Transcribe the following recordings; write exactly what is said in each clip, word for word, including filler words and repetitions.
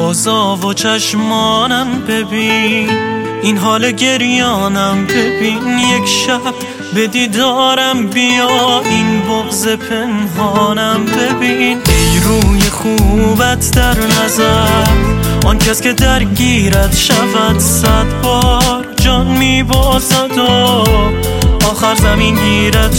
اوضاع و چشمانم ببین، این حال گریانم ببین. یک شب به دیدارم بیا، این بغض پنهانم ببین. ای روی خوبت در نظر، آن کس که درگیرت شود صد بار جان میبازد و آخر زمین گیرت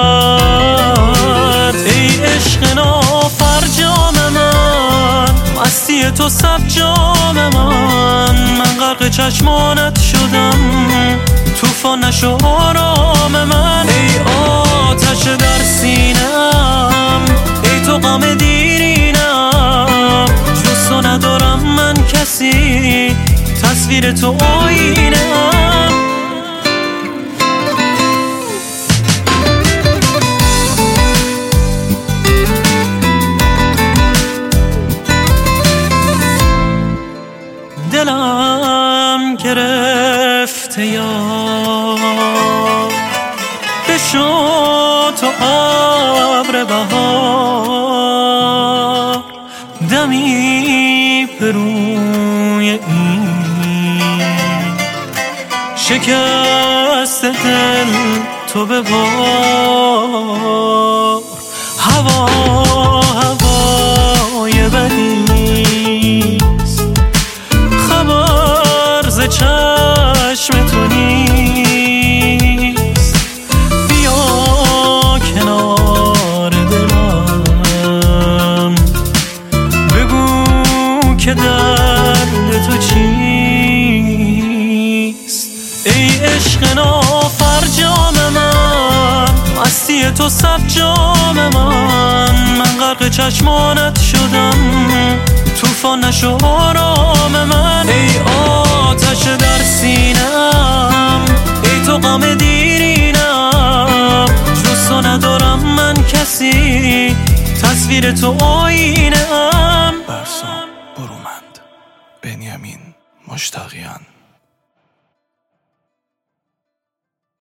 شود. ای عشق نافرجام من، مستی تو صد جام من. من غرق چشمانت شدم، طوفان نشو آرام من. ای آتش در سینم، ای تو غم دیرینم. جز تو ندارم من کسی، تصویر تو آینه‌ام. دلم گرفته یار، بشو تو ابر بهار. دمی پروی این شکست دل تو ببار. هوا هوای بدیست، خبر ز چشم تو نیست. بیا کنار دلم، بگو که درد تو چیست. ای عشق نافرجام من، مستی تو صد جام من. من غرق چشمانت شدم، طوفان نشو آرام من. ای آتش در سینم، ای تو غم دیرینم. جز تو ندارم من کسی، تصویر تو آینه‌ام. برسام برومند، بنیامین مشتاقیان.